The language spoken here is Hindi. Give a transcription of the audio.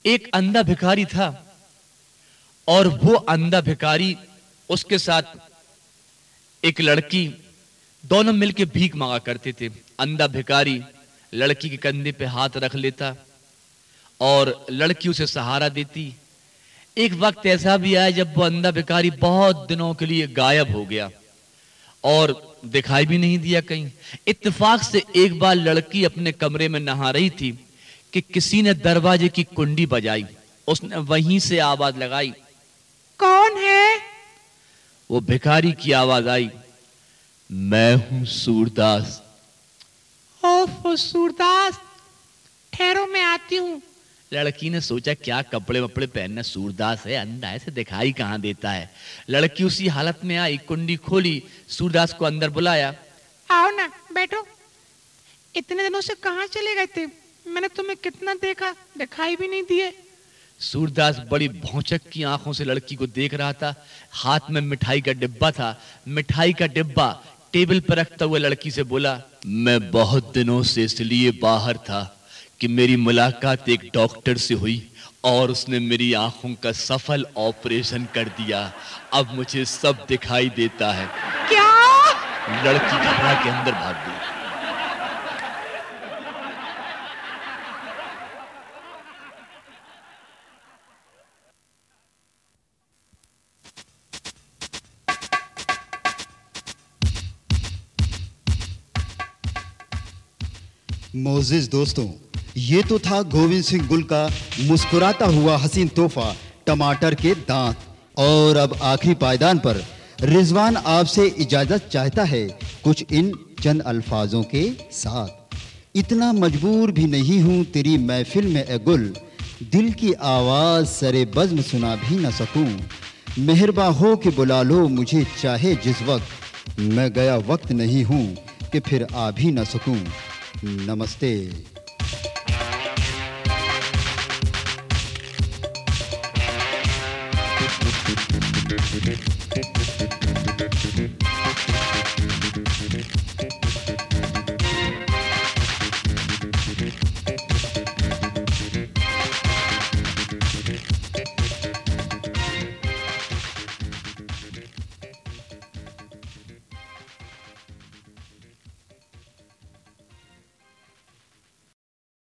एक अंधा भिखारी था और वो अंधा भिखारी उसके साथ एक लड़की, दोनों मिलकर भीख मांगा करते थे। अंधा भिखारी लड़की के कंधे पे हाथ रख लेता और लड़की उसे सहारा देती। एक वक्त ऐसा भी आया जब वो अंधा भिखारी बहुत दिनों के लिए गायब हो गया और दिखाई भी नहीं दिया कहीं। इत्तेफाक से एक बार लड़की अपने कमरे में नहा रही थी कि किसी ने दरवाजे की कुंडी बजाई। उसने वहीं से आवाज लगाई, कौन है? वो भिखारी की आवाज आई, मैं हूं सूरदास। ओह सूरदास, ठहरो मैं आती हूँ। लड़की ने सोचा क्या कपड़े वपड़े पहनना, सूरदास है, अंधा है, से दिखाई कहां देता है। लड़की उसी हालत में आई, कुंडी खोली, सूरदास को अंदर बुलाया। आओ ना, बैठो। इतने दिनों से कहाँ चले गए थे? मैंने तुम्हें कितना देखा, दिखाई भी नहीं दिए। सूरदास बड़ी भौचक की आंखों से लड़की को देख रहा था। हाथ में मिठाई का डिब्बा था। मिठाई का डिब्बा टेबल पर रखता हुआ लड़की से बोला, मैं बहुत दिनों से इसलिए बाहर था कि मेरी मुलाकात एक डॉक्टर से हुई और उसने मेरी आंखों का सफल ऑपरेशन कर दिया। अब मुझे सब दिखाई देता है। क्या? लड़की घबरा के अंदर भाग गई। मोजिज दोस्तों, ये तो था गोविंद सिंह गुल का मुस्कुराता हुआ हसीन तोहफा टमाटर के दांत। और अब आखिरी पायदान पर रिजवान आपसे इजाजत चाहता है कुछ इन चंद अल्फाजों के साथ। इतना मजबूर भी नहीं हूं तेरी महफिल में ए गुल, दिल की आवाज सरे बज़्म सुना भी न सकूं। मेहरबा हो कि बुला लो मुझे चाहे जिस वक्त, मैं गया वक्त नहीं हूं कि फिर आ भी न सकूं। नमस्ते।